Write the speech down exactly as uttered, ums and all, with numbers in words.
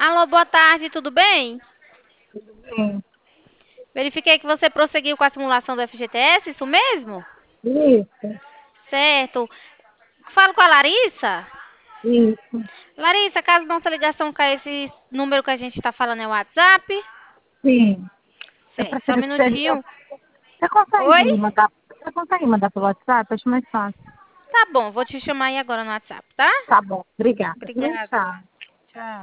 Alô, boa tarde, tudo bem? Sim, Verifiquei que você prosseguiu com a simulação do F G T S, isso mesmo? isso, Certo. Falo com a Larissa? isso, Larissa, caso nossa ligação caia esse número que a gente está falando é o WhatsApp? sim. Eu Certo, só um prefiro que seja. minutinho. Você Oi? consegue mandar, você consegue mandar pelo WhatsApp? Acho mais fácil. Tá bom, vou te chamar aí agora no WhatsApp, tá? Tá bom, obrigada. Viu? Obrigada. Tchau. Tchau.